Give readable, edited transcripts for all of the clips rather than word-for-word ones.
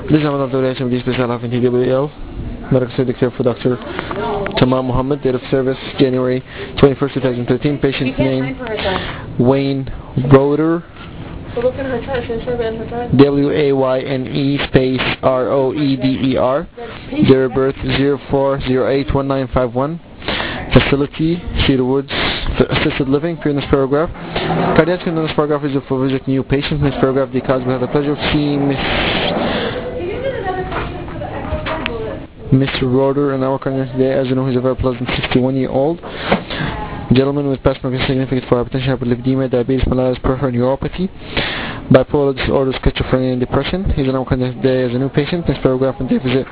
This is another donation of this special half in TWL. Medical Certificate for Dr. Tamam Muhammad. Date of service January 21st, 2013. Patient's name Wayne Roeder. So look in her chart. Should I in her chart? Wayne space Roeder. Date of birth 04081951. Facility Cedar Woods Assisted Living. Per this paragraph. Cardiac in this paragraph is for visit new patients. In this paragraph, the cause we have the pleasure of seeing Mr. Roeder in our clinic today. As you know, he's a very pleasant 61-year-old gentleman with past medical significance for hypertension, hyperlipidemia, diabetes, mellitus, peripheral neuropathy, bipolar disorder, schizophrenia, and depression. He's in our clinic today as a new patient. This paragraph and day visit,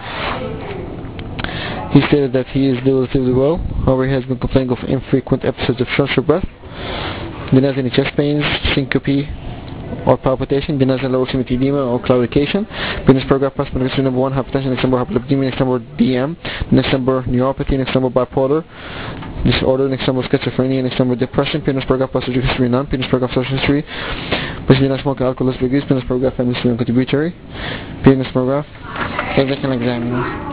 he stated that he is doing relatively well. However, he has been complaining of infrequent episodes of shortness of breath, denies any chest pains, syncope, or palpitation, denies any lower extremity edema or claudication. In this paragraph, past medical history number 1, hypertension, next number hyperlipidemia, next number DM, next number neuropathy, next number bipolar disorder, next number schizophrenia, next number depression. In this paragraph, past surgical history none. In this paragraph, social history, basically not smoking alcohol, less abuse. In this paragraph, family history and contributory. In this paragraph, physical examination.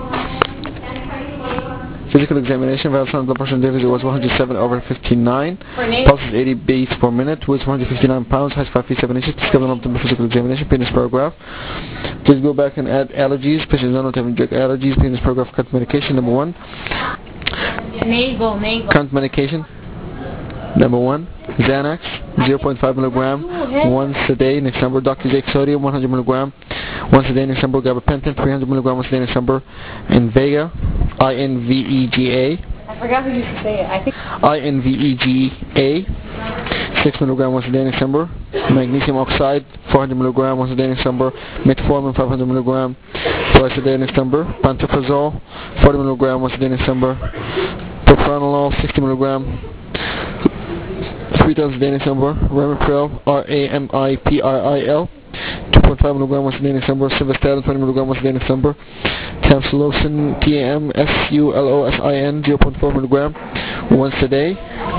Physical examination, vital sign blood pressure in Davis was 107/59. Pulse is 80 beats per minute. Weight 159 pounds. Height 5 feet 7 inches. Discovered on the physical examination. In this paragraph, please go back and add allergies. Patients not having drug allergies. In this paragraph, current medication number 1. Current medication number 1. Xanax 0.5 milligram once a day. Next number, Dr. Jake sodium 100 milligram once a day. Next number, gabapentin 300 milligram once a day. Next number, Invega INVEGA. I forgot who used to say it. I think INVEGA 6 milligram once a day. Next number, magnesium oxide 400 milligram once a day. Next number, metformin 500 milligram twice a day. Next number, pantoprazole 40 milligram once a day. Next number, propranolol 60 milligram 3 times a day. Next number, Ramipril RAMIPRIL 2.5 milligram once a day. Next number, Simvastatin 20 milligram once a day. Next number, Tamsulosin TAMSULOSIN 0.4 milligram once a day.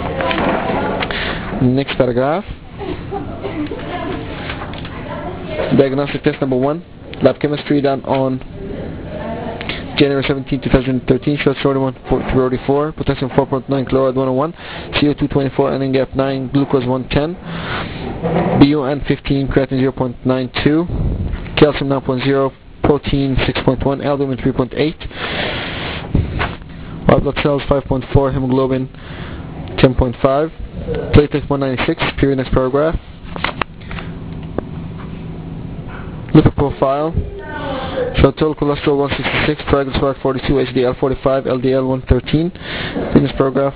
Next paragraph. Diagnostic test number 1. Lab chemistry done on January 17, 2013. Showed sodium 144, potassium 4.9, chloride 101, CO2 24, NN-GAP 9, glucose 110, BUN 15, creatinine 0.92, calcium 9.0, protein 6.1, albumin 3.8, white blood cells 5.4, hemoglobin 10.5, platelet 196. Period. Next paragraph. Lipid profile. Showed total cholesterol 166, triglyceride 42, HDL 45, LDL 113. In this paragraph.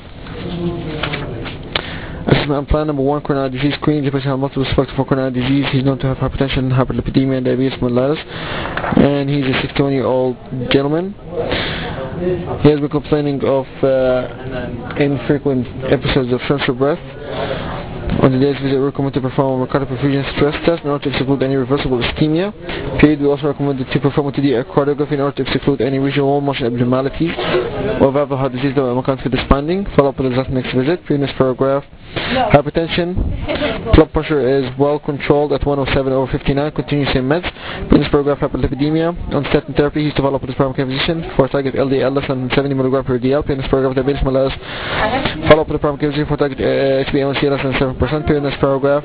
Assessment plan number 1, coronary disease screen. The patient has multiple suspects for coronary disease. He's known to have hypertension, hyperlipidemia, and diabetes mellitus. And he's a 61-year-old gentleman. He has been complaining of infrequent episodes of shortness of breath. On today's visit, we recommend to perform a cardiac perfusion stress test in order to exclude any reversible ischemia. Period. We also recommend to perform a 2D echocardiography in order to exclude any regional wall motion abnormalities or valvular heart disease that will account for expanding. Follow up with the result next visit. Previous paragraph. Hypertension. Blood pressure is well controlled at 107/59. Continuous in meds. Previous paragraph. Hyperlipidemia. On statin therapy, he used to follow up with his primary care physician for target LDL less than 70 mg per DL. Previous paragraph. Diabetes mellitus. Follow up with the primary care physician for target HbA1c less than 7%. Previous paragraph.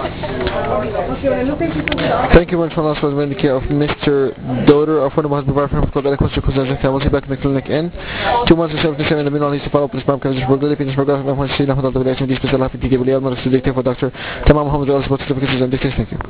Thank you very much for the care of Mr. Roeder. Our phone number has been provided for him. Any questions or concerns, I will see back in the clinic in 2 months or 77 in the middle. He's to follow up with his primary care physician for the Philippines program. I'm going to see now the relation with this special happy TWL. I'm going to for Dr. Tamam Muhammad. Thank you.